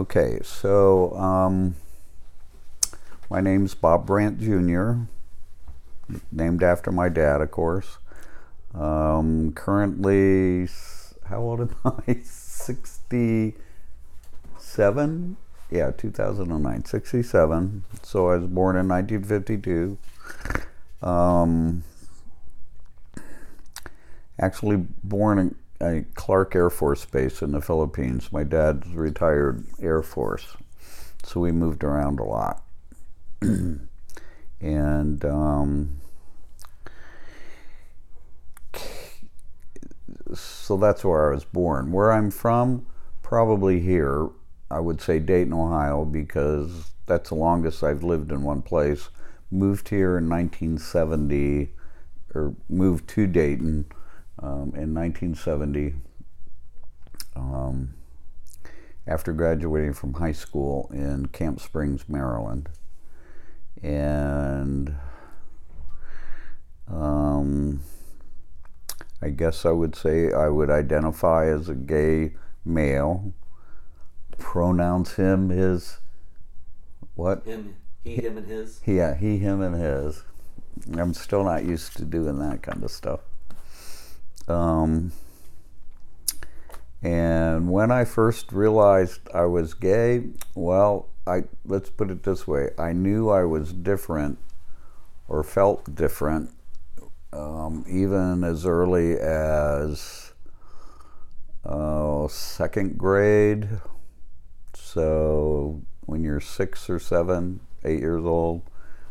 Okay, so my name's Bob Brandt Jr., named after my dad, of course. Currently, how old am I? 67? Yeah, 2009, 67. So I was born in 1952. Actually born at Clark Air Force Base in the Philippines. My dad's retired Air Force, so we moved around a lot. And so that's where I was born. Where I'm from, probably here, I would say Dayton, Ohio, because that's the longest I've lived in one place. Moved here in 1970, or moved to Dayton in 1970 after graduating from high school in Camp Springs, Maryland. And I guess I would say I would identify as a gay male. Pronouns him, his, what? Him, he, him, and his. Yeah, he, him, and his. I'm still not used to doing that kind of stuff. And when I first realized I was gay, well, let's put it this way. I knew I was different or felt different even as early as second grade. So when you're 6 or 7, 8 years old,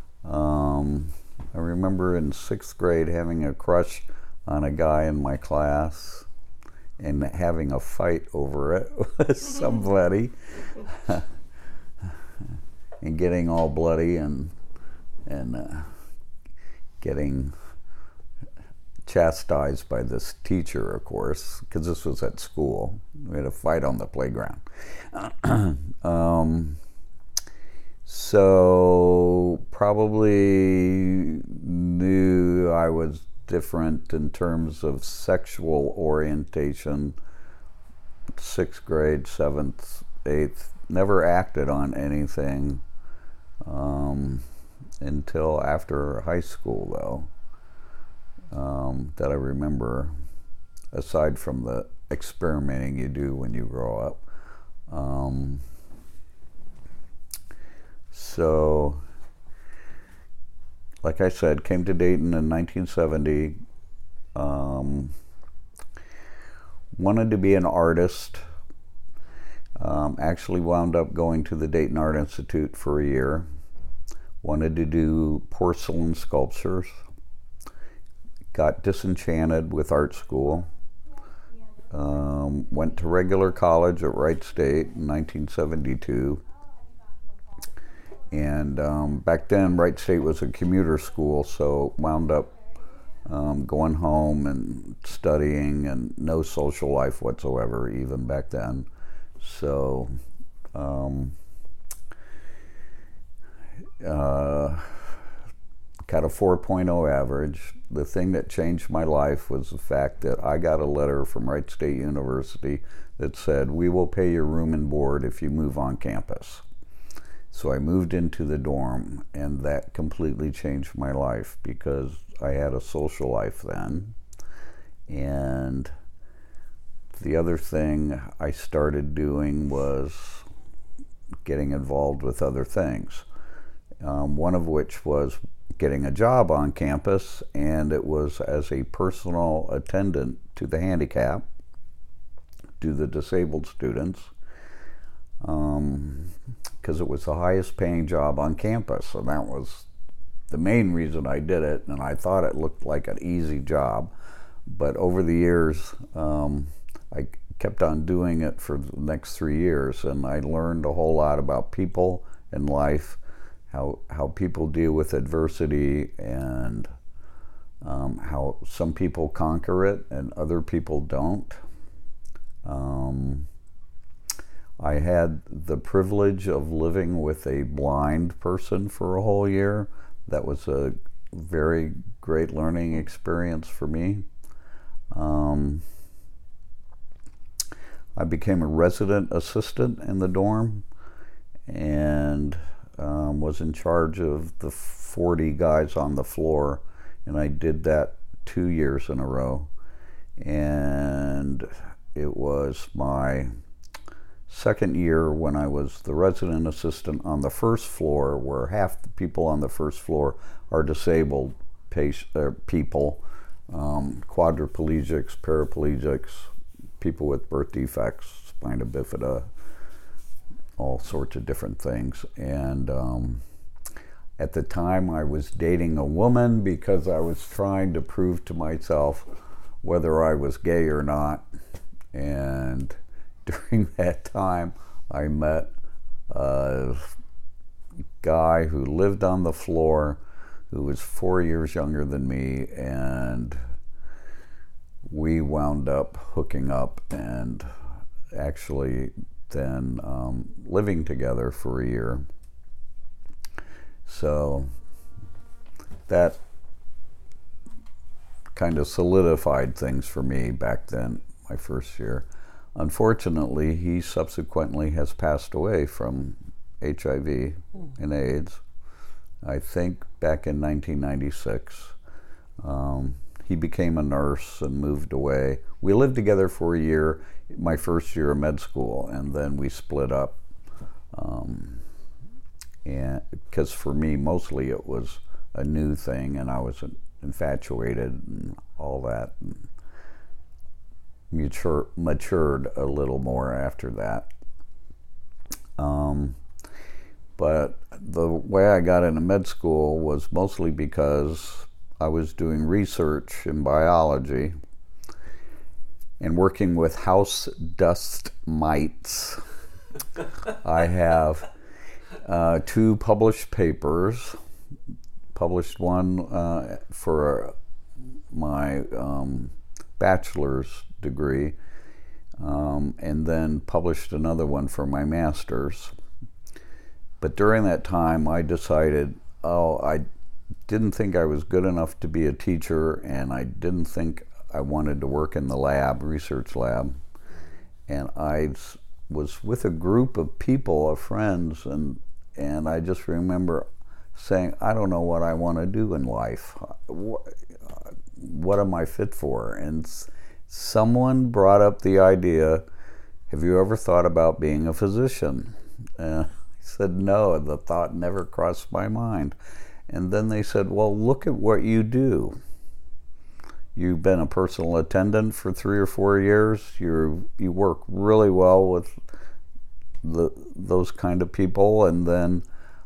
I remember in 6th grade having a crush on a guy in my class and having a fight over it with somebody and getting all bloody and getting chastised by this teacher, of course, because this was at school. We had a fight on the playground. So probably knew I was different in terms of sexual orientation. 6th grade, 7th, 8th. Never acted on anything until after high school, though, that I remember, aside from the experimenting you do when you grow up. So, like I said, came to Dayton in 1970. Wanted to be an artist. Actually wound up going to the Dayton Art Institute for a year. Wanted to do porcelain sculptures. Got disenchanted with art school. Went to regular college at Wright State in 1972. And back then, Wright State was a commuter school, so wound up going home and studying, and no social life whatsoever, even back then. So, got a 4.0 average. The thing that changed my life was the fact that I got a letter from Wright State University that said, "We will pay your room and board if you move on campus." So I moved into the dorm, and that completely changed my life because I had a social life then. And the other thing I started doing was getting involved with other things, one of which was getting a job on campus, and it was as a personal attendant to the handicap, to the disabled students, because it was the highest paying job on campus, and that was the main reason I did it. And I thought it looked like an easy job, but over the years I kept on doing it for the next 3 years, and I learned a whole lot about people and life, how people deal with adversity, and how some people conquer it and other people don't. I had the privilege of living with a blind person for a whole year. That was a very great learning experience for me. I became a resident assistant in the dorm and was in charge of the 40 guys on the floor, and I did that 2 years in a row. And it was my second year when I was the resident assistant on the first floor, where half the people on the first floor are disabled people, quadriplegics, paraplegics, people with birth defects, spina bifida, all sorts of different things. And at the time I was dating a woman because I was trying to prove to myself whether I was gay or not. And during that time I met a guy who lived on the floor who was 4 years younger than me, and we wound up hooking up and actually then living together for a year. So that kind of solidified things for me back then, my first year. Unfortunately, he subsequently has passed away from HIV and AIDS, I think back in 1996. He became a nurse and moved away. We lived together for a year, my first year of med school, and then we split up. And because for me, mostly it was a new thing, and I was infatuated and all that, and matured a little more after that. But the way I got into med school was mostly because I was doing research in biology and working with house dust mites. I have 2 published papers. Published one for my bachelor's degree, and then published another one for my master's. But during that time, I decided, I didn't think I was good enough to be a teacher, and I didn't think I wanted to work in the lab, research lab. And I was with a group of people, of friends, and I just remember saying, I don't know what I want to do in life. What am I fit for? And someone brought up the idea, have you ever thought about being a physician? I said, no, the thought never crossed my mind. And then they said, well, look at what you do. You've been a personal attendant for 3 or 4 years. You work really well with those kind of people, and then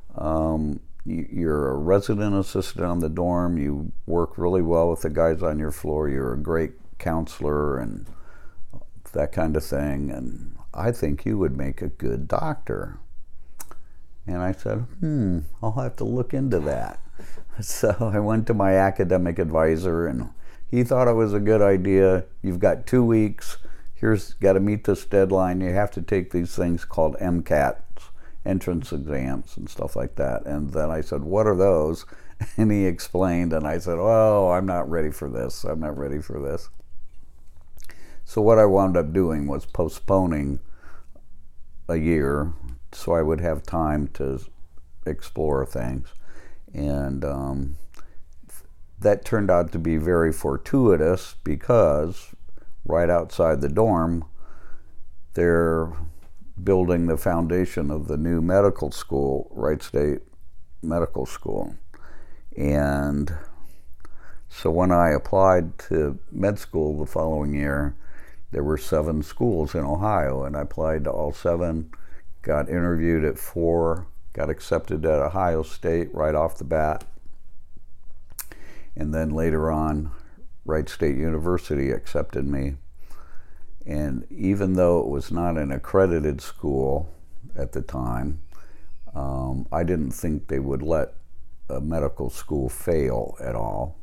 you're a resident assistant on the dorm. You work really well with the guys on your floor. You're a great counselor and that kind of thing. And I think you would make a good doctor. And I said, I'll have to look into that. So I went to my academic advisor, and he thought it was a good idea. You've got 2 weeks. Got to meet this deadline. You have to take these things called MCATs, entrance exams and stuff like that. And then I said, what are those? And he explained, and I said, oh, I'm not ready for this. I'm not ready for this. So what I wound up doing was postponing a year so I would have time to explore things. And that turned out to be very fortuitous, because right outside the dorm, they're building the foundation of the new medical school, Wright State Medical School. And so when I applied to med school the following year, there were 7 schools in Ohio, and I applied to all 7, got interviewed at 4, got accepted at Ohio State right off the bat. And then later on, Wright State University accepted me. And even though it was not an accredited school at the time, I didn't think they would let a medical school fail at all.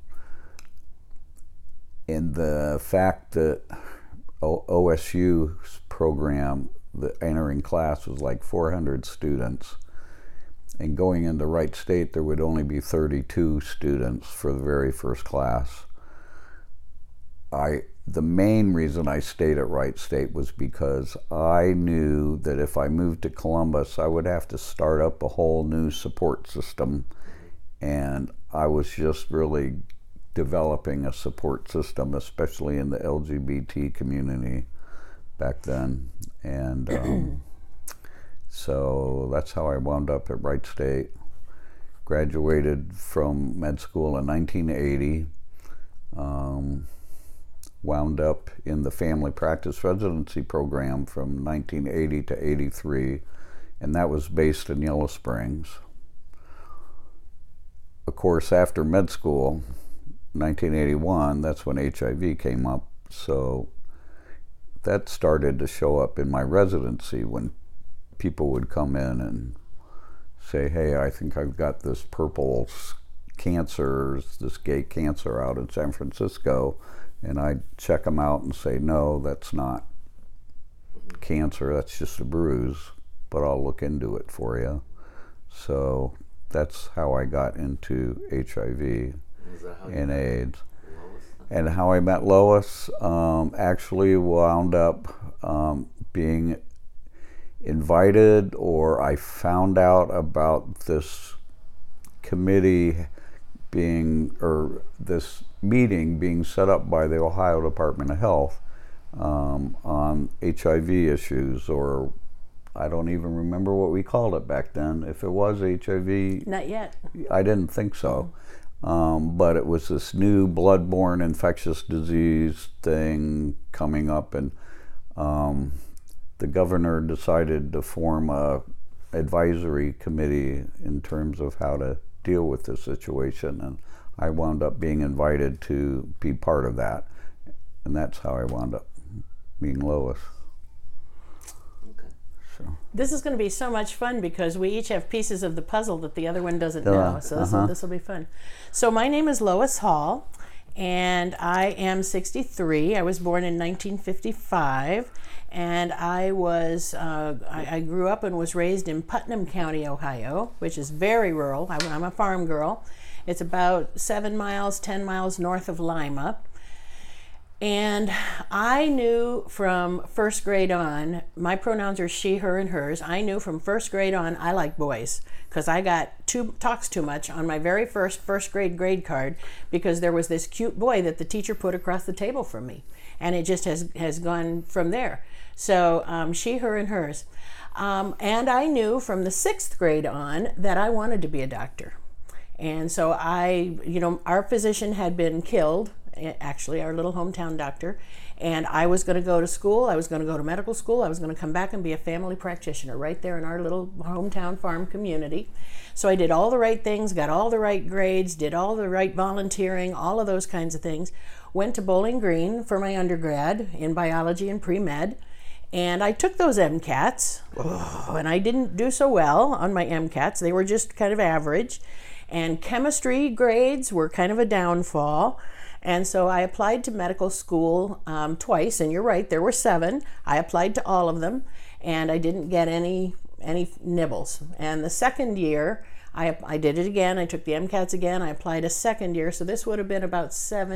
And the fact that OSU's program, the entering class was like 400 students, and going into Wright State there would only be 32 students for the very first class. the main reason I stayed at Wright State was because I knew that if I moved to Columbus, I would have to start up a whole new support system. And I was just really developing a support system, especially in the LGBT community back then. And so that's how I wound up at Wright State. Graduated from med school in 1980. Wound up in the family practice residency program from 1980 to 83, and that was based in Yellow Springs. Of course, after med school, 1981, that's when HIV came up, so that started to show up in my residency when people would come in and say, hey, I think I've got this purple cancer, this gay cancer out in San Francisco. And I'd check them out and say, no, that's not cancer, that's just a bruise, but I'll look into it for you. So that's how I got into HIV and AIDS. Lois? And how I met Lois, actually wound up being invited, or I found out about this committee this meeting being set up by the Ohio Department of Health on HIV issues, or I don't even remember what we called it back then. If it was HIV, not yet. I didn't think so. But it was this new bloodborne infectious disease thing coming up, and the governor decided to form a advisory committee in terms of how to deal with the situation, and I wound up being invited to be part of that, and that's how I wound up being Lois. Okay. So this is going to be so much fun because we each have pieces of the puzzle that the other one doesn't know, so this will be fun. So my name is Lois Hall, and I am 63. I was born in 1955, and I grew up and was raised in Putnam County, Ohio, which is very rural. I'm a farm girl. It's about 10 miles north of Lima. And I knew from first grade on, my pronouns are she, her, and hers. I knew from first grade on I like boys because I got talks too much on my very first grade card because there was this cute boy that the teacher put across the table from me. And it just has gone from there. So she, her, and hers. And I knew from the 6th grade on that I wanted to be a doctor. And so our physician had been killed, actually our little hometown doctor, and I was going to go to school. I was going to go to medical school. I was going to come back and be a family practitioner right there in our little hometown farm community. So I did all the right things, got all the right grades, did all the right volunteering, all of those kinds of things. Went to Bowling Green for my undergrad in biology and pre-med. And I took those MCATs, and I didn't do so well on my MCATs. They were just kind of average. And chemistry grades were kind of a downfall. And so I applied to medical school twice, and you're right, there were 7. I applied to all of them, and I didn't get any nibbles. And the second year, I did it again. I took the MCATs again. I applied a second year, so this would have been about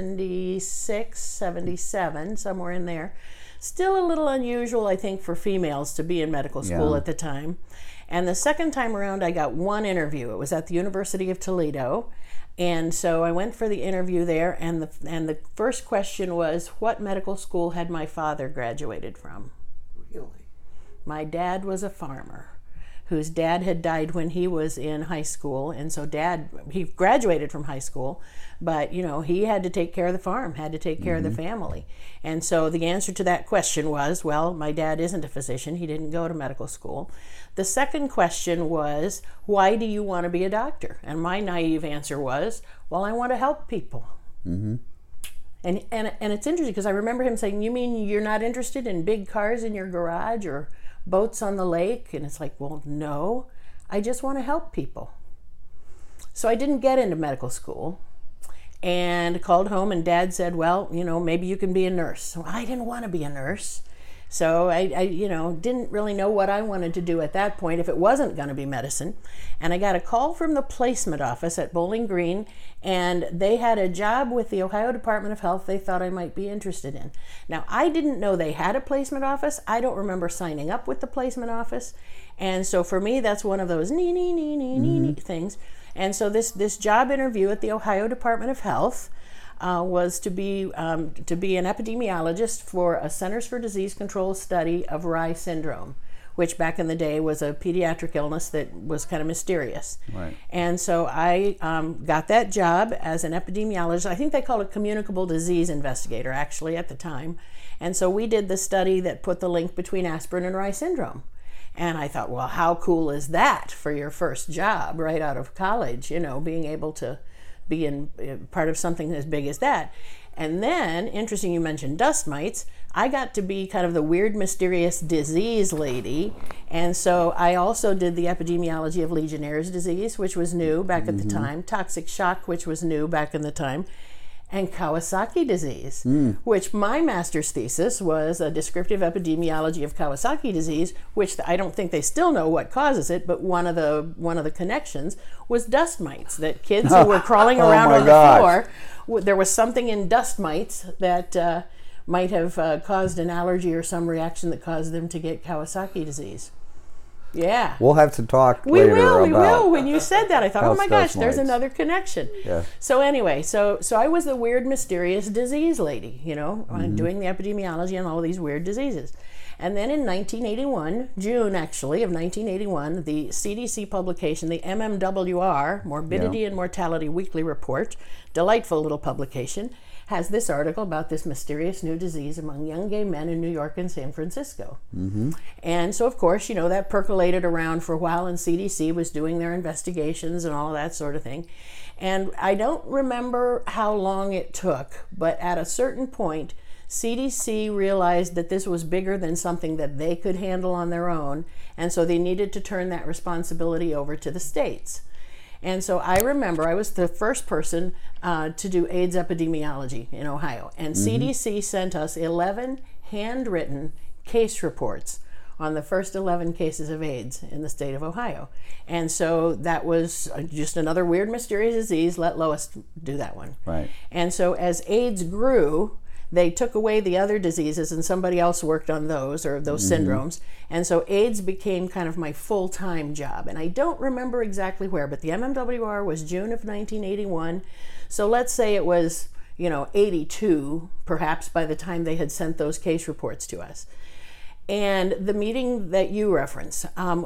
76, 77, somewhere in there. Still a little unusual, I think, for females to be in medical school at the time. And the second time around, I got one interview. It was at the University of Toledo. And so I went for the interview there, and the first question was, what medical school had my father graduated from? Really? My dad was a farmer whose dad had died when he was in high school, and so he graduated from high school, but he had to take care of the farm, had to take care of the family. And so the answer to that question was, well, my dad isn't a physician, he didn't go to medical school. The second question was, why do you want to be a doctor? And my naive answer was, well, I want to help people. Mm-hmm. And it's interesting because I remember him saying, you mean you're not interested in big cars in your garage or boats on the lake? And it's like, well, no, I just want to help people. So I didn't get into medical school and called home, and Dad said, well, maybe you can be a nurse. So I didn't want to be a nurse So I didn't really know what I wanted to do at that point if it wasn't going to be medicine. And I got a call from the placement office at Bowling Green, and they had a job with the Ohio Department of Health they thought I might be interested in. Now, I didn't know they had a placement office. I don't remember signing up with the placement office. And so for me, that's one of those things. And so this job interview at the Ohio Department of Health was to be an epidemiologist for a Centers for Disease Control study of Reye syndrome, which back in the day was a pediatric illness that was kind of mysterious. Right. And so I got that job as an epidemiologist. I think they called it communicable disease investigator, actually, at the time. And so we did the study that put the link between aspirin and Reye syndrome. And I thought, well, how cool is that for your first job right out of college, being able to be in part of something as big as that. And then, interesting you mentioned dust mites, I got to be kind of the weird, mysterious disease lady. And so I also did the epidemiology of Legionnaire's disease, which was new back at the time, toxic shock, which was new back in the time, and Kawasaki disease, which my master's thesis was a descriptive epidemiology of Kawasaki disease, which I don't think they still know what causes it, but one of the connections was dust mites, that kids who were crawling around on the floor, there was something in dust mites that might have caused an allergy or some reaction that caused them to get Kawasaki disease. Yeah. We'll have to talk later about... We will. When you said that, I thought, oh my gosh, there's mites. Another connection. Yeah. So anyway, so I was the weird, mysterious disease lady, doing the epidemiology on all these weird diseases. And then in 1981, June actually of 1981, the CDC publication, the MMWR, Morbidity and Mortality Weekly Report, delightful little publication, has this article about this mysterious new disease among young gay men in New York and San Francisco. Mm-hmm. And so, of course, that percolated around for a while, and CDC was doing their investigations and all of that sort of thing. And I don't remember how long it took, but at a certain point, CDC realized that this was bigger than something that they could handle on their own, and so they needed to turn that responsibility over to the states. And so I remember I was the first person to do AIDS epidemiology in Ohio. And CDC sent us 11 handwritten case reports on the first 11 cases of AIDS in the state of Ohio. And so that was just another weird, mysterious disease. Let Lois do that one. Right. And so as AIDS grew, they took away the other diseases and somebody else worked on those syndromes. And so AIDS became kind of my full-time job. And I don't remember exactly where, but the MMWR was June of 1981. So let's say it was, 82, perhaps, by the time they had sent those case reports to us. And the meeting that you reference,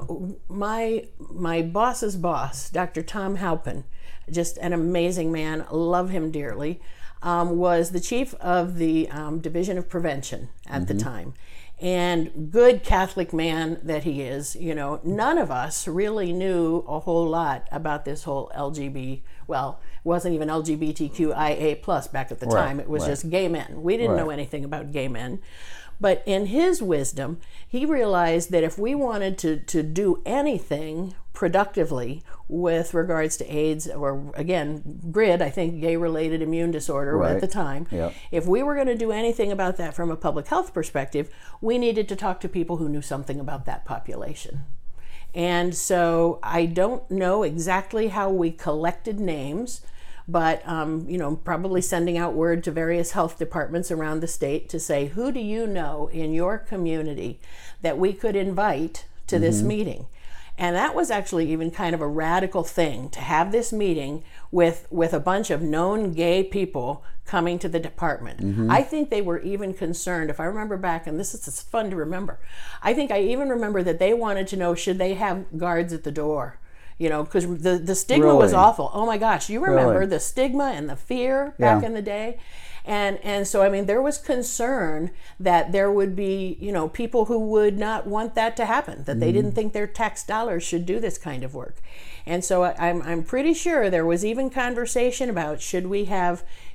my boss's boss, Dr. Tom Halpin, just an amazing man, love him dearly, was the chief of the Division of Prevention at the time. And good Catholic man that he is, none of us really knew a whole lot about this whole it wasn't even LGBTQIA plus back at the time. It was just gay men. We didn't know anything about gay men. But in his wisdom, he realized that if we wanted to do anything productively with regards to AIDS, or again, GRID, I think gay-related immune disorder at the time, if we were going to do anything about that from a public health perspective, we needed to talk to people who knew something about that population. And so I don't know exactly how we collected names, but probably sending out word to various health departments around the state to say, who do you know in your community that we could invite to this meeting? And that was actually even kind of a radical thing, to have this meeting with a bunch of known gay people coming to the department. I think they were even concerned, if I remember back, and this is fun to remember, I think I even remember that they wanted to know, should they have guards at the door? Because the stigma was awful. Oh my gosh, you remember the stigma and the fear back in the day? And so, there was concern that there would be, people who would not want that to happen, that they didn't think their tax dollars should do this kind of work. And so I'm pretty sure there was even conversation about, should we have,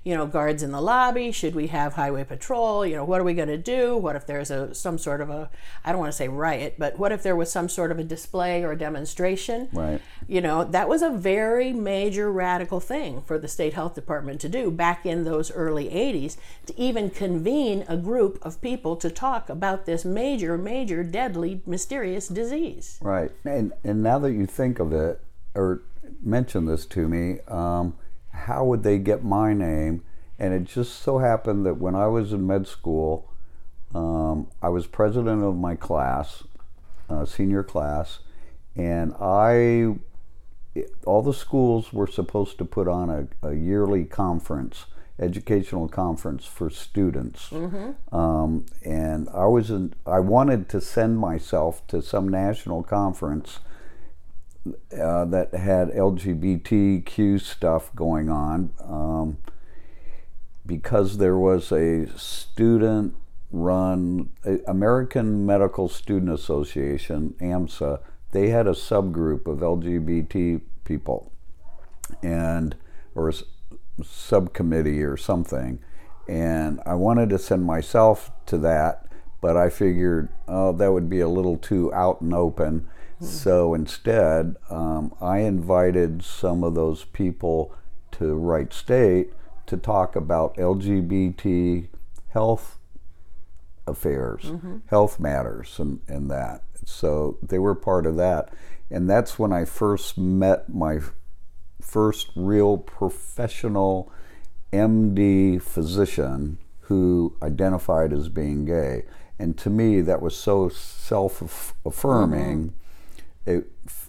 guards in the lobby? Should we have highway patrol? What are we going to do? What if there's some sort of I don't want to say riot, but what if there was some sort of a display or a demonstration? Right. That was a very major radical thing for the state health department to do back in those early 80s, to even convene a group of people to talk about this major, major, deadly, mysterious disease. Right. And now that you think of it, or mention this to me, how would they get my name? And it just so happened that when I was in med school, I was president of my class, senior class, and all the schools were supposed to put on a yearly conference, educational conference for students. And I wanted to send myself to some national conference that had LGBTQ stuff going on, because there was a student-run American Medical Student Association, AMSA. They had a subgroup of LGBT people, or a subcommittee or something, and I wanted to send myself to that, but I figured, that would be a little too out and open. So instead, I invited some of those people to Wright State to talk about LGBT health affairs, health matters, and that. So they were part of that. And that's when I first met my first real professional MD physician who identified as being gay. And to me, that was so self-affirming. It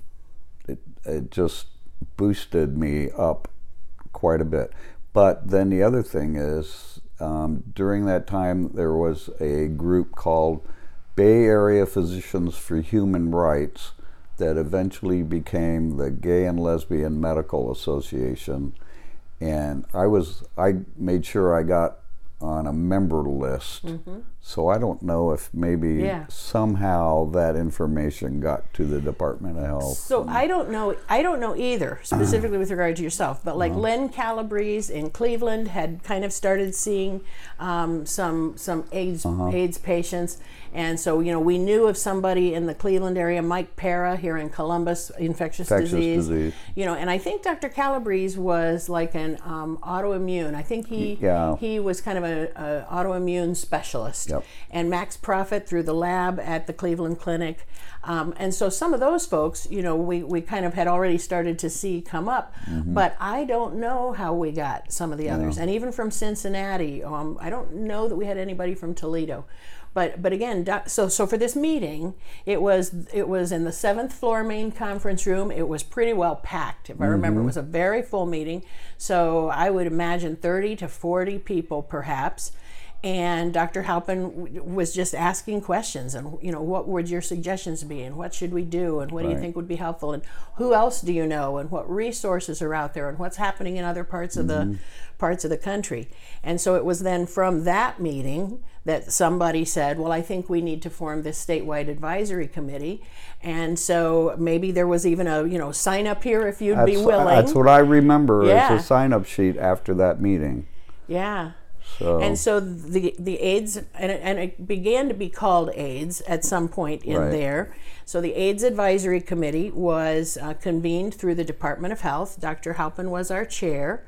just boosted me up quite a bit. But then the other thing is, during that time, there was a group called Bay Area Physicians for Human Rights that eventually became the Gay and Lesbian Medical Association. And I made sure I got on a member list. So I don't know if maybe somehow that information got to the Department of Health. So I don't know either, specifically with regard to yourself, but like Len Calabrese in Cleveland had kind of started seeing some AIDS patients. And so, we knew of somebody in the Cleveland area, Mike Para here in Columbus, infectious disease. And I think Dr. Calabrese was like an autoimmune. I think he was kind of an autoimmune specialist. And Max Prophet through the lab at the Cleveland Clinic. And so some of those folks, we kind of had already started to see come up. But I don't know how we got some of the others. And even from Cincinnati, I don't know that we had anybody from Toledo. But again, so for this meeting, it was in the 7th floor main conference room. It was pretty well packed, if I remember. It was a very full meeting. So I would imagine 30 to 40 people perhaps. And Dr. Halpin was just asking questions, and what would your suggestions be, and what should we do, and what do you think would be helpful, and who else do you know, and what resources are out there, and what's happening in other parts of the country. And so it was then from that meeting that somebody said, well, I think we need to form this statewide advisory committee. And so maybe there was even a sign up here if you'd be willing. That's what I remember as a sign up sheet after that meeting. Yeah. And so the AIDS, and it began to be called AIDS at some point in there. So the AIDS Advisory Committee was convened through the Department of Health. Dr. Halpin was our chair.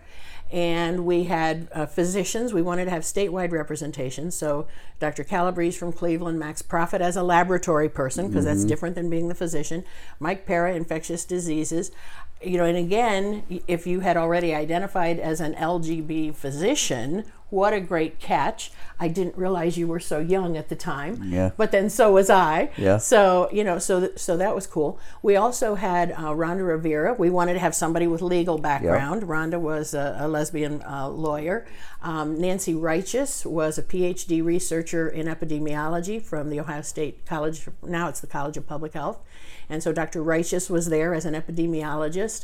And we had physicians. We wanted to have statewide representation. So Dr. Calabrese from Cleveland, Max Prophet as a laboratory person, because that's different than being the physician, Mike Para, infectious diseases. And again, if you had already identified as an LGB physician, what a great catch. I didn't realize you were so young at the time. Yeah. But then so was I. Yeah. So, so that was cool. We also had Rhonda Rivera. We wanted to have somebody with legal background. Yep. Rhonda was a lesbian lawyer. Nancy Righteous was a PhD researcher in epidemiology from the Ohio State College. Now it's the College of Public Health. And so Dr. Righteous was there as an epidemiologist.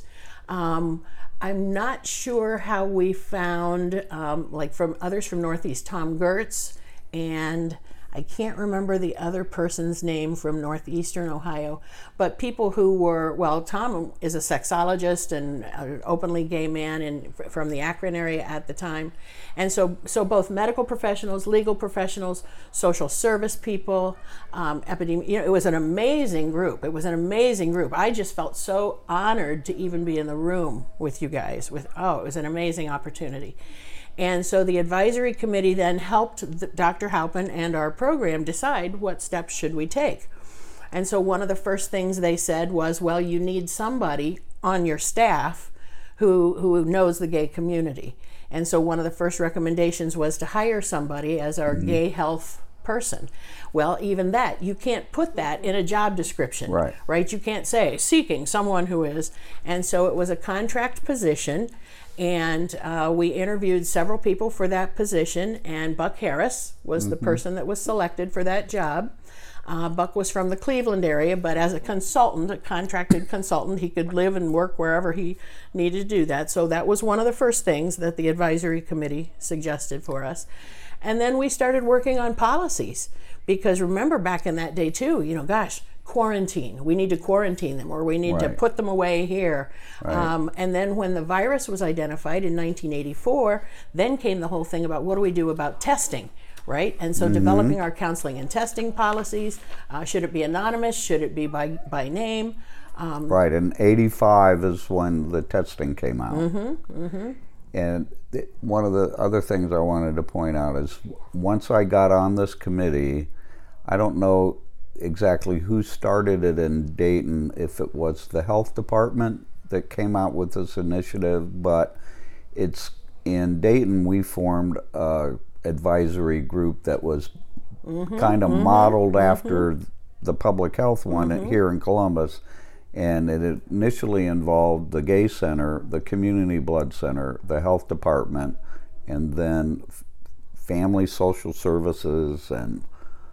I'm not sure how we found, from others from Northeast, Tom Gertz, and I can't remember the other person's name from northeastern Ohio, but people who were, well, Tom is a sexologist and an openly gay man from the Akron area at the time. And so both medical professionals, legal professionals, social service people, it was an amazing group. It was an amazing group. I just felt so honored to even be in the room with you guys. It was an amazing opportunity. And so the advisory committee then helped Dr. Halpin and our program decide what steps should we take. And so one of the first things they said was, well, you need somebody on your staff who knows the gay community. And so one of the first recommendations was to hire somebody as our gay health person. Well, even that, you can't put that in a job description, right? You can't say seeking someone who is. And so it was a contract position. And we interviewed several people for that position, and Buck Harris was the person that was selected for that job. Buck was from the Cleveland area, but as a consultant, a contracted consultant, he could live and work wherever he needed to do that. So that was one of the first things that the advisory committee suggested for us. And then we started working on policies, because remember back in that day too, quarantine. We need to quarantine them, or we need to put them away here. And then when the virus was identified in 1984, then came the whole thing about what do we do about testing, right? And so developing our counseling and testing policies. Should it be anonymous? Should it be by name? Right, and 85 is when the testing came out. And one of the other things I wanted to point out is once I got on this committee, I don't know exactly who started it in Dayton, if it was the health department that came out with this initiative, but it's in Dayton we formed a advisory group that was kind of modeled after the public health one here in Columbus, and it initially involved the Gay Center, the Community Blood Center, the health department, and then family social services and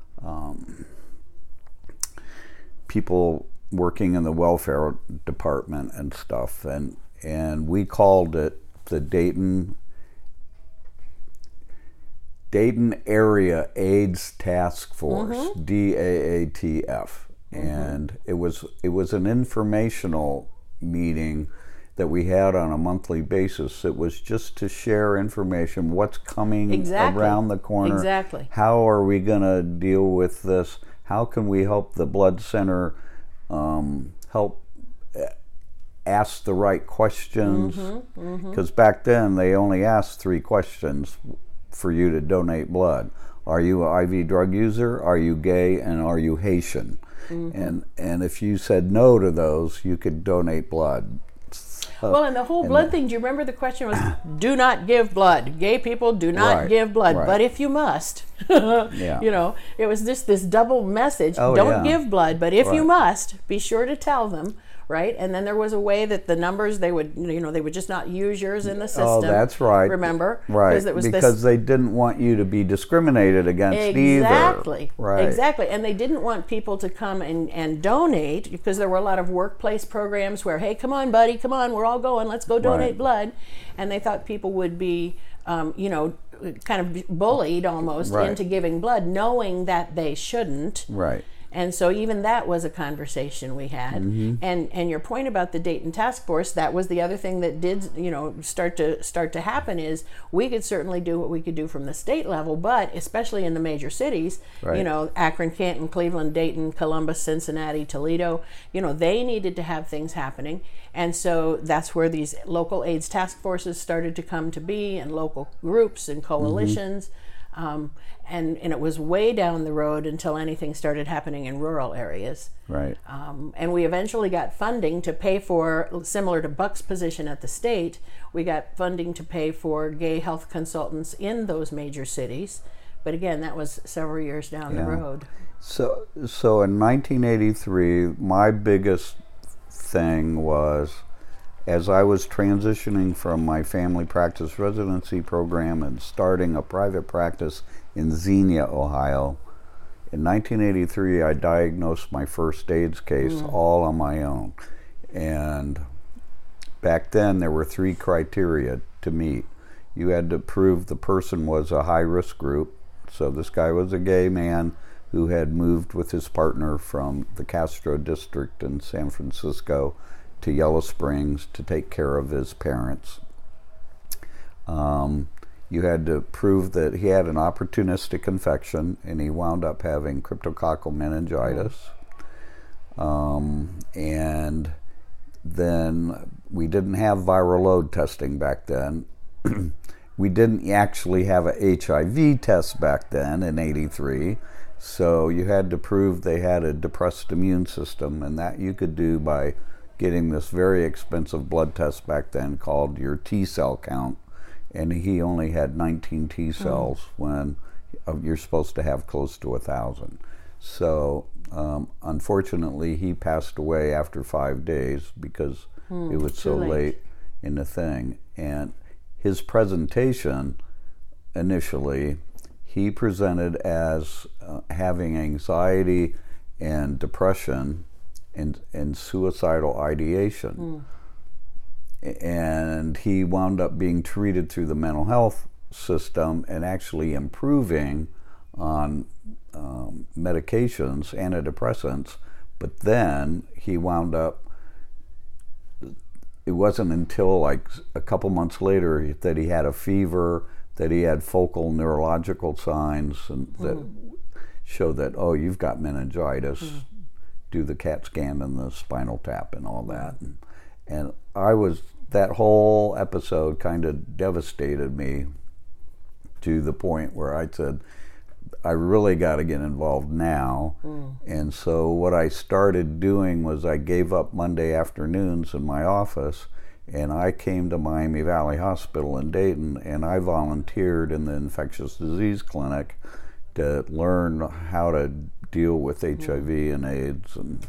people working in the welfare department and stuff, and we called it the Dayton Area AIDS Task Force, DAATF, and it was an informational meeting that we had on a monthly basis. It was just to share information, what's coming around the corner, how are we going to deal with this, how can we help the blood center help ask the right questions, because back then they only asked 3 questions for you to donate blood. Are you an IV drug user, are you gay, and are you Haitian? And if you said no to those, you could donate blood. Well, and the whole blood thing, do you remember the question was, do not give blood. Gay people do not give blood, but if you must. It was just this double message. Don't give blood, but if you must, be sure to tell them, right? And then there was a way that the numbers, they would just not use yours in the system. Oh, that's right. Remember? Right, because they didn't want you to be discriminated against either. Right. Exactly. And they didn't want people to come and donate, because there were a lot of workplace programs where, hey, come on, buddy, come on, we're all going, let's go donate blood. And they thought people would be, kind of bullied almost into giving blood, knowing that they shouldn't. Right. And so even that was a conversation we had. And your point about the Dayton Task Force, that was the other thing that did, start to happen, is we could certainly do what we could do from the state level, but especially in the major cities, Akron, Canton, Cleveland, Dayton, Columbus, Cincinnati, Toledo, they needed to have things happening. And so that's where these local AIDS task forces started to come to be, and local groups and coalitions. And it was way down the road until anything started happening in rural areas. Right. And we eventually got funding to pay for, similar to Buck's position at the state, we got funding to pay for gay health consultants in those major cities. But again, that was several years down the road. So in 1983, my biggest thing was, as I was transitioning from my family practice residency program and starting a private practice in Xenia, Ohio, in 1983 I diagnosed my first AIDS case all on my own. And back then there were 3 criteria to meet. You had to prove the person was a high-risk group, So this guy was a gay man who had moved with his partner from the Castro district in San Francisco to Yellow Springs to take care of his parents. You had to prove that he had an opportunistic infection, and he wound up having cryptococcal meningitis. And then we didn't have viral load testing back then. We didn't actually have a HIV test back then in '83. So you had to prove they had a depressed immune system, and that you could do by getting this very expensive blood test back then called your T cell count. And he only had 19 T cells when you're supposed to have close to 1,000. So unfortunately, he passed away after 5 days because it was so late in the thing. And his presentation initially, he presented as having anxiety and depression and suicidal ideation. And he wound up being treated through the mental health system and actually improving on medications, antidepressants. But then he wound up, it wasn't until like a couple months later that he had a fever, that he had focal neurological signs and that show that, oh, you've got meningitis, do the CAT scan and the spinal tap and all that. And that whole episode kind of devastated me to the point where I said, I really got to get involved now. And so what I started doing was I gave up Monday afternoons in my office, and I came to Miami Valley Hospital in Dayton, and I volunteered in the infectious disease clinic to learn how to deal with HIV and AIDS. And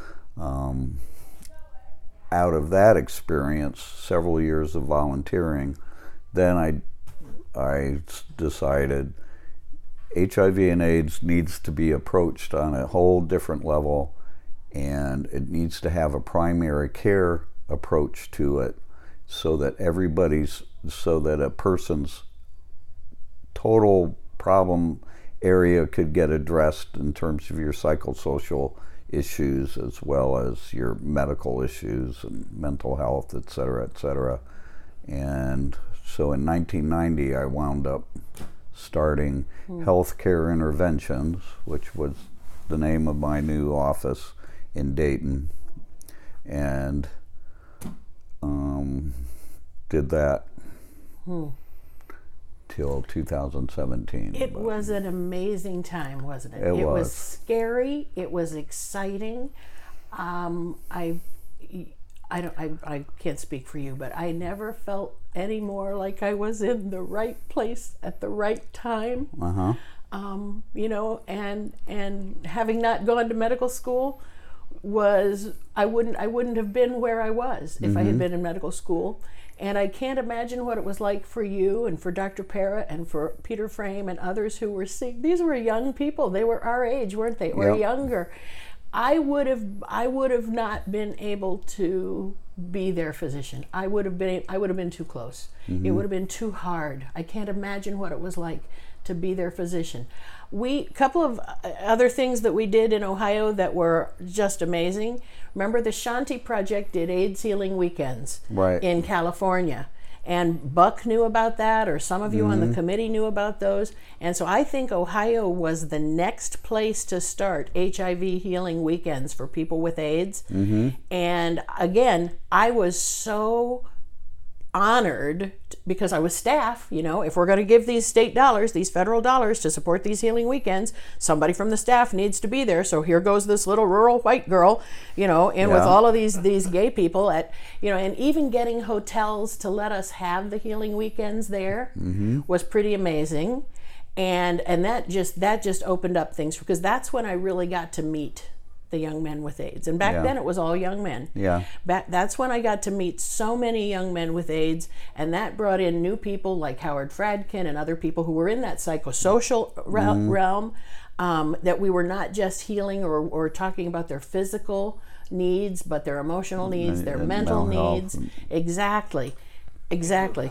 out of that experience, several years of volunteering, then I decided HIV and AIDS needs to be approached on a whole different level, and it needs to have a primary care approach to it so that a person's total problem area could get addressed in terms of your psychosocial issues as well as your medical issues and mental health, et cetera, et cetera. And so in 1990, I wound up starting Healthcare Interventions, which was the name of my new office in Dayton, and did that till 2017. It was an amazing time, wasn't it? It was scary. It was exciting. I can't speak for you, but I never felt any more like I was in the right place at the right time. And having not gone to medical school I wouldn't have been where I was if I had been in medical school. And I can't imagine what it was like for you and for Dr. Para and for Peter Frame and others who were seeing. These were young people. They were our age, weren't they? Or younger. I would have not been able to be their physician. I would have been too close. It would have been too hard. I can't imagine what it was like to be their physician. A couple of other things that we did in Ohio that were just amazing. Remember, the Shanti Project did AIDS healing weekends in California. And Buck knew about that, or some of you on the committee knew about those. And so I think Ohio was the next place to start HIV healing weekends for people with AIDS. And again, I was so honored because I was staff. If we're going to give these state dollars, these federal dollars to support these healing weekends, somebody from the staff needs to be there. So here goes this little rural white girl, with all of these gay people and even getting hotels to let us have the healing weekends there was pretty amazing. And that just opened up things, because that's when I really got to meet the young men with AIDS. And back then it was all young men. That's when I got to meet so many young men with AIDS, and that brought in new people like Howard Fradkin and other people who were in that psychosocial realm, that we were not just healing or talking about their physical needs, but their emotional needs, their mental needs. Exactly.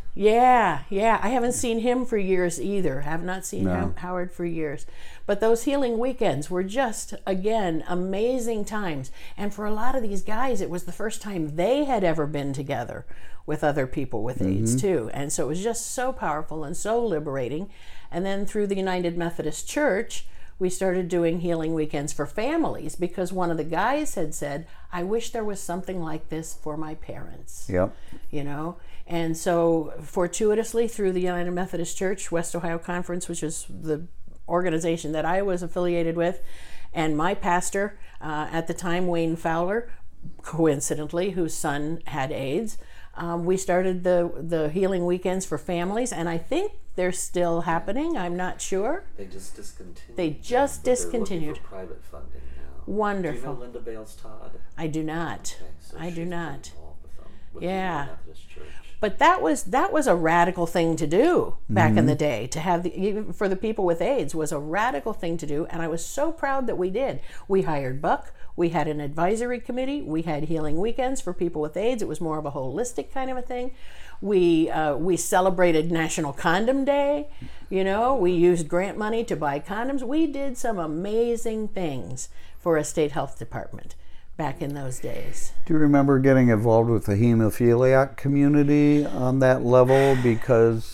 Yeah. I haven't seen him for years either. Have not seen Howard for years. But those healing weekends were just, again, amazing times. And for a lot of these guys, it was the first time they had ever been together with other people with AIDS too. And so it was just so powerful and so liberating. And then through the United Methodist Church, we started doing healing weekends for families because one of the guys had said, I wish there was something like this for my parents. Yep. You know? And so fortuitously through the United Methodist Church, West Ohio Conference, which is the organization that I was affiliated with, and my pastor at the time, Wayne Fowler, coincidentally, whose son had AIDS, we started the healing weekends for families, and I think they're still happening. I'm not sure. They just discontinued. They just discontinued. They're looking for private funding now. Wonderful. Do you know Linda Bales Todd? I do not. Okay, so I do not. Involved with them, with Yeah. the Methodist Church. But that was a radical thing to do back in the day. To have even for the people with AIDS was a radical thing to do, and I was so proud that we did. We hired Buck. We had an advisory committee. We had healing weekends for people with AIDS. It was more of a holistic kind of a thing. We celebrated National Condom Day. You know, we used grant money to buy condoms. We did some amazing things for a state health department back in those days. Do you remember getting involved with the hemophiliac community on that level? Because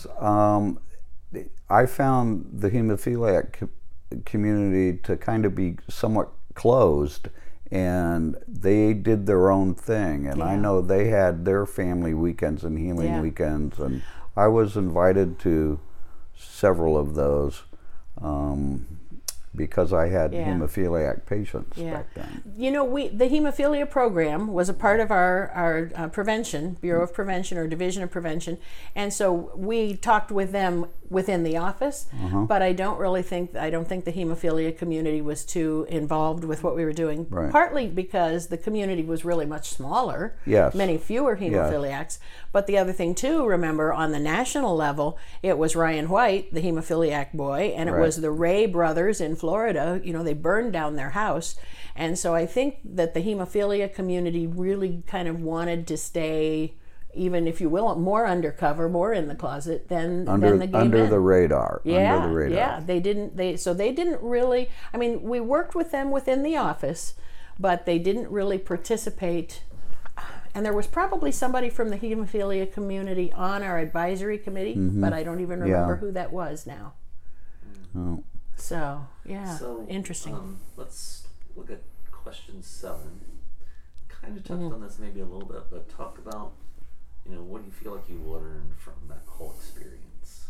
I found the hemophiliac community to kind of be somewhat closed, and they did their own thing. And I know they had their family weekends and healing weekends, and I was invited to several of those. Because I had hemophiliac patients back then. You know, the hemophilia program was a part of our prevention, Bureau of Prevention or Division of Prevention, and so we talked with them within the office, but I don't think the hemophilia community was too involved with what we were doing, partly because the community was really much smaller, many fewer hemophiliacs, but the other thing too, remember, on the national level, it was Ryan White, the hemophiliac boy, and it was the Ray brothers in Florida. You know, they burned down their house, and so I think that the hemophilia community really kind of wanted to stay, even if you will, more undercover, more in the closet than the gay men. Under the radar. Yeah, they didn't really, I mean, we worked with them within the office, but they didn't really participate. And there was probably somebody from the hemophilia community on our advisory committee, but I don't even remember who that was now. Oh. So, So, interesting. Let's look at question 7. Kind of touched on this maybe a little bit, but talk about, you know, what do you feel like you learned from that whole experience?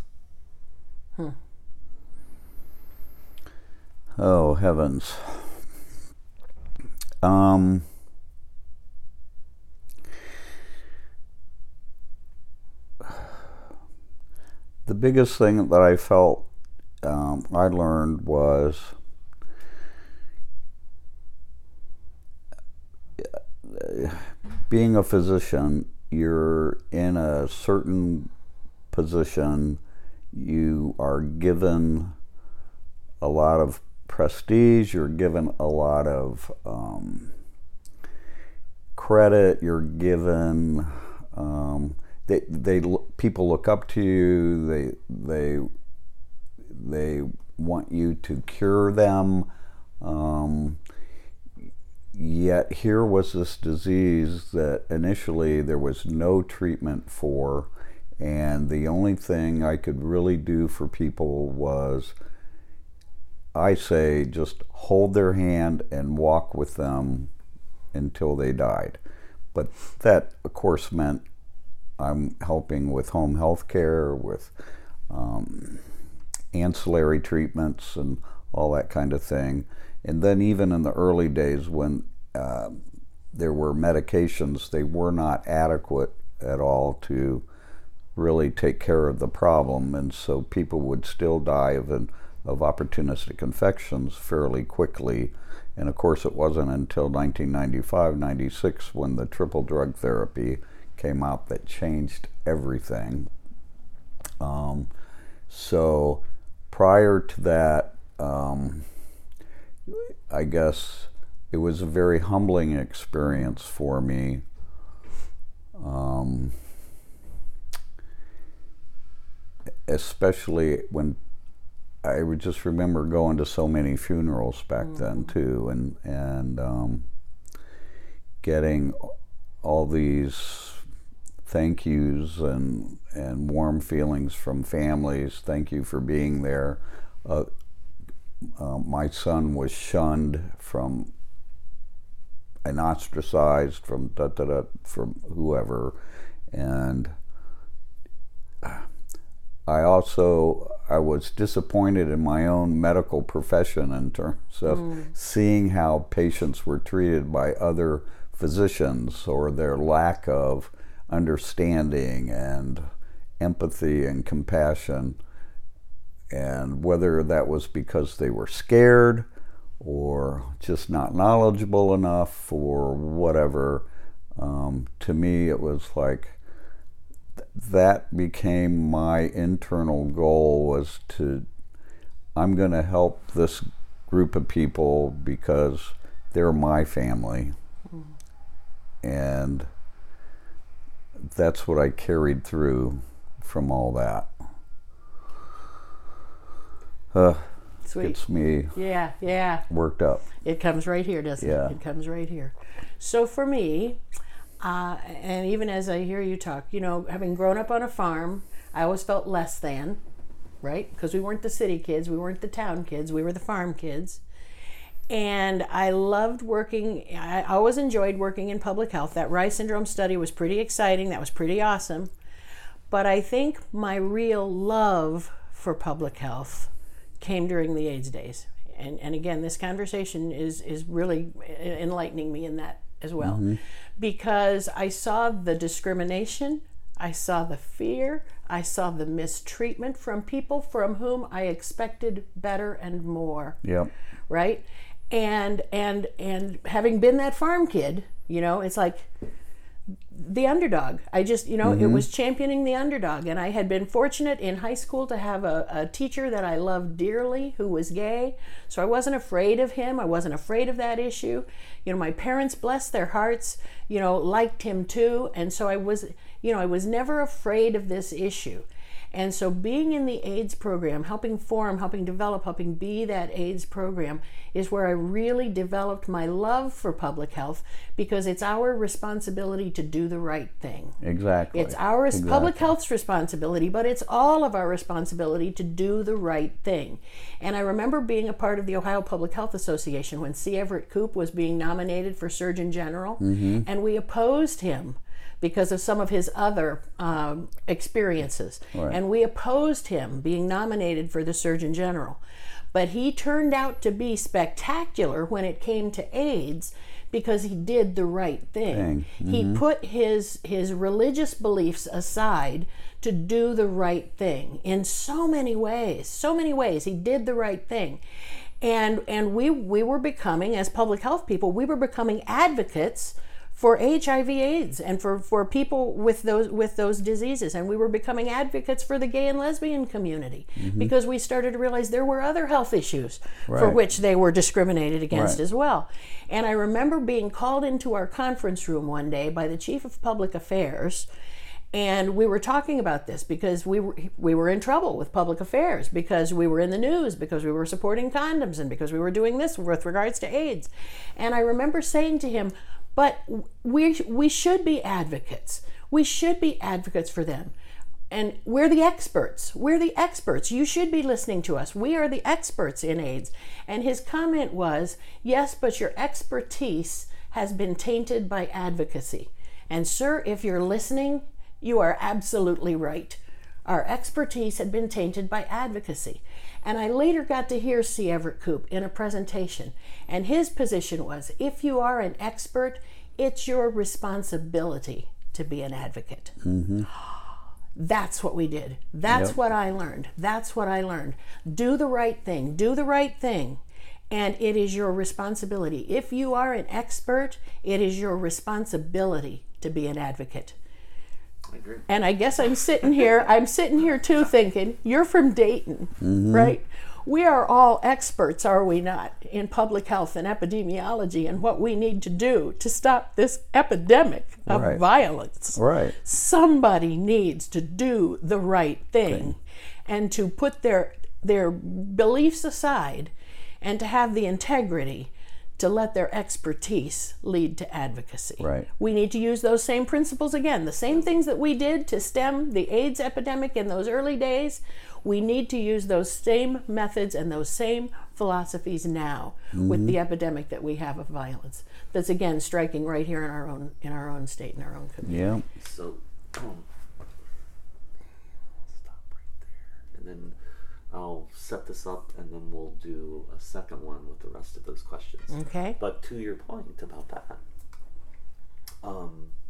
Oh, heavens. The biggest thing that I felt I learned was being a physician, you're in a certain position, you are given a lot of prestige, you're given a lot of credit, you're given people look up to you, they want you to cure them, yet here was this disease that initially there was no treatment for, and the only thing I could really do for people was, I say, just hold their hand and walk with them until they died. But that, of course, meant I'm helping with home health care, with ancillary treatments and all that kind of thing. And then even in the early days when there were medications, they were not adequate at all to really take care of the problem. And so people would still die of opportunistic infections fairly quickly. And of course it wasn't until 1995, 96 when the triple drug therapy came out that changed everything. So prior to that, I guess it was a very humbling experience for me. especially when I would just remember going to so many funerals back then too, and getting all these thank yous and warm feelings from families. Thank you for being there. My son was shunned and ostracized from from whoever, and I was disappointed in my own medical profession in terms of seeing how patients were treated by other physicians, or their lack of understanding and empathy and compassion, and whether that was because they were scared or just not knowledgeable enough or whatever. To me, it was like that became my internal goal, was I'm going to help this group of people because they're my family. And that's what I carried through from all that. Sweet. Gets me worked up. It comes right here, doesn't it? It comes right here. So for me, and even as I hear you talk, having grown up on a farm, I always felt less than, right? Because we weren't the city kids, we weren't the town kids, we were the farm kids. And I loved working, I always enjoyed working in public health. That Reye syndrome study was pretty exciting, that was pretty awesome. But I think my real love for public health came during the AIDS days. And again, this conversation is really enlightening me in that as well. Because I saw the discrimination, I saw the fear, I saw the mistreatment from people from whom I expected better and more. Yep. Right? And having been that farm kid, it's like the underdog. I just, it was championing the underdog. And I had been fortunate in high school to have a teacher that I loved dearly who was gay. So I wasn't afraid of him. I wasn't afraid of that issue. My parents, bless their hearts, liked him too. And so I was never afraid of this issue. And so being in the AIDS program, helping form, helping develop, helping be that AIDS program is where I really developed my love for public health, because it's our responsibility to do the right thing. Exactly. It's our public health's responsibility, but it's all of our responsibility to do the right thing. And I remember being a part of the Ohio Public Health Association when C. Everett Koop was being nominated for Surgeon General, and we opposed him because of some of his other experiences. Right. And we opposed him being nominated for the Surgeon General. But he turned out to be spectacular when it came to AIDS, because he did the right thing. He put his religious beliefs aside to do the right thing in so many ways. He did the right thing. And we were becoming, as public health people, we were becoming advocates for HIV/AIDS and for people with those diseases, and we were becoming advocates for the gay and lesbian community, because we started to realize there were other health issues for which they were discriminated against as well. And I remember being called into our conference room one day by the Chief of Public Affairs, and we were talking about this because we were in trouble with public affairs, because we were in the news, because we were supporting condoms, and because we were doing this with regards to AIDS. And I remember saying to him, but we should be advocates. We should be advocates for them. And we're the experts. We're the experts. You should be listening to us. We are the experts in AIDS. And his comment was, yes, but your expertise has been tainted by advocacy. And sir, if you're listening, you are absolutely right. Our expertise had been tainted by advocacy. And I later got to hear C. Everett Koop in a presentation, and his position was, if you are an expert, it's your responsibility to be an advocate. That's what we did. That's what I learned. Do the right thing. Do the right thing. And it is your responsibility. If you are an expert, it is your responsibility to be an advocate. I agree. And I guess I'm sitting here too thinking, you're from Dayton, right? We are all experts, are we not, in public health and epidemiology and what we need to do to stop this epidemic of violence. Right. Somebody needs to do the right thing. and to put their beliefs aside and to have the integrity to let their expertise lead to advocacy. Right. We need to use those same principles again. The same things that we did to stem the AIDS epidemic in those early days, we need to use those same methods and those same philosophies now with the epidemic that we have of violence. That's again striking right here in our own state, in our own community. Yeah. So, stop right there, and then I'll set this up, and then we'll do a second one with the rest of those questions. Okay. But to your point about that,